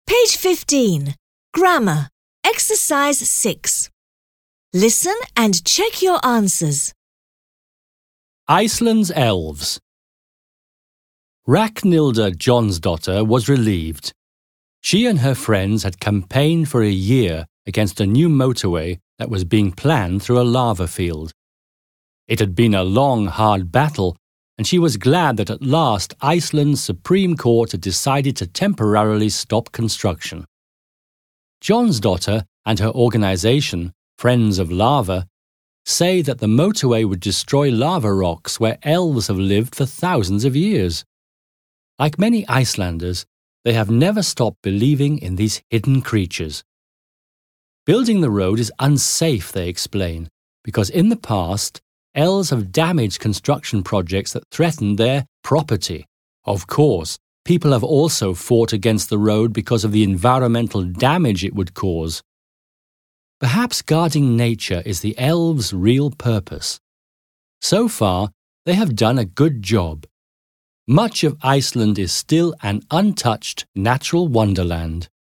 Page 15. Grammar. Exercise 6. Listen and check your answers. Iceland's elves. Ragnhilda Jonsdottir was relieved. She and her friends had campaigned for a year against a new motorway that was being planned through a lava field. It had been a long, hard battle, and she was glad that at last Iceland's Supreme Court had decided to temporarily stop construction. Jonsdottir and her organisation, Friends of Lava, say that the motorway would destroy lava rocks where elves have lived for thousands of years. Like many Icelanders, they have never stopped believing in these hidden creatures. Building the road is unsafe, they explain, because in the past, elves have damaged construction projects that threatened their property. Of course, people have also fought against the road because of the environmental damage it would cause. Perhaps guarding nature is the elves' real purpose. So far, they have done a good job. Much of Iceland is still an untouched natural wonderland.